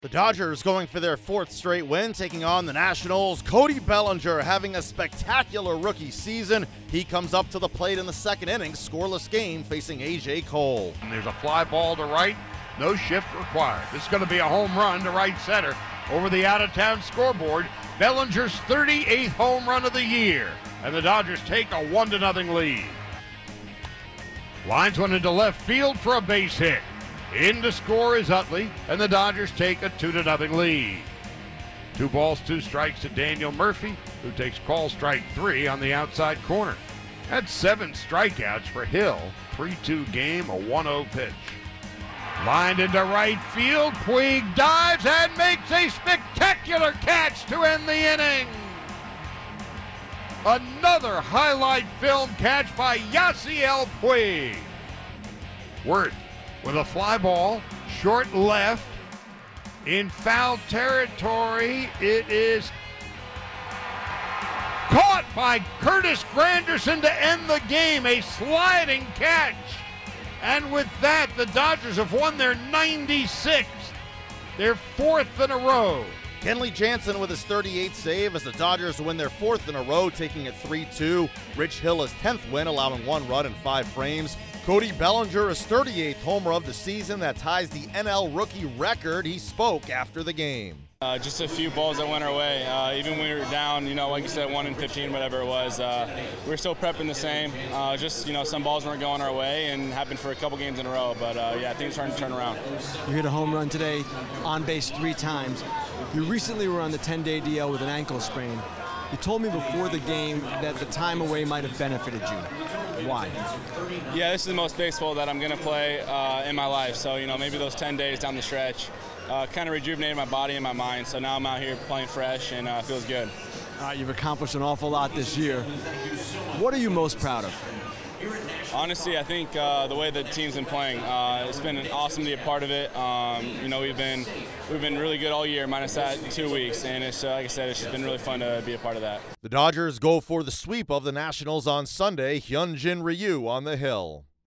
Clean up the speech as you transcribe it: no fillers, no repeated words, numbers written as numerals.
The Dodgers going for their fourth straight win, taking on the Nationals. Cody Bellinger having a spectacular rookie season. He comes up to the plate in the second inning, scoreless game, facing A.J. Cole. And there's a fly ball to right, no shift required. This is going to be a home run to right center over the out-of-town scoreboard. Bellinger's 38th home run of the year, and the Dodgers take a 1-0 lead. Lines one into left field for a base hit. In to score is Utley, and the Dodgers take a 2-0 lead. 2 balls, 2 strikes to Daniel Murphy, who takes call strike 3 on the outside corner. That's 7 strikeouts for Hill. 3-2 game, a 1-0 pitch. Lined into right field, Puig dives and makes a spectacular catch to end the inning. Another highlight film catch by Yasiel Puig. Wirth with a fly ball, short left, in foul territory. It is caught by Curtis Granderson to end the game, a sliding catch. And with that, the Dodgers have won their 96th, their 4th in a row. Kenley Jansen with his 38th save as the Dodgers win their 4th in a row, taking it 3-2. Rich Hill his 10th win, allowing 1 run in 5 frames. Cody Bellinger, his 38th homer of the season, that ties the NL rookie record. He spoke after the game. Just a few balls that went our way. Even when we were down, like you said, 1-15, whatever it was, we were still prepping the same. Just, some balls weren't going our way, and happened for a couple games in a row. But, yeah, things starting to turn around. You hit a home run today, on base 3 times. You recently were on the 10-day DL with an ankle sprain. You told me before the game that the time away might have benefited you. Why? Yeah, this is the most baseball that I'm going to play in my life. So, maybe those 10 days down the stretch kind of rejuvenated my body and my mind. So now I'm out here playing fresh and it feels good. You've accomplished an awful lot this year. What are you most proud of? Honestly, I think the way the team's been playing, it's been awesome to be a part of it. We've been really good all year, minus that 2 weeks, and it's like I said, it's just been really fun to be a part of that. The Dodgers go for the sweep of the Nationals on Sunday. Hyunjin Ryu on the hill.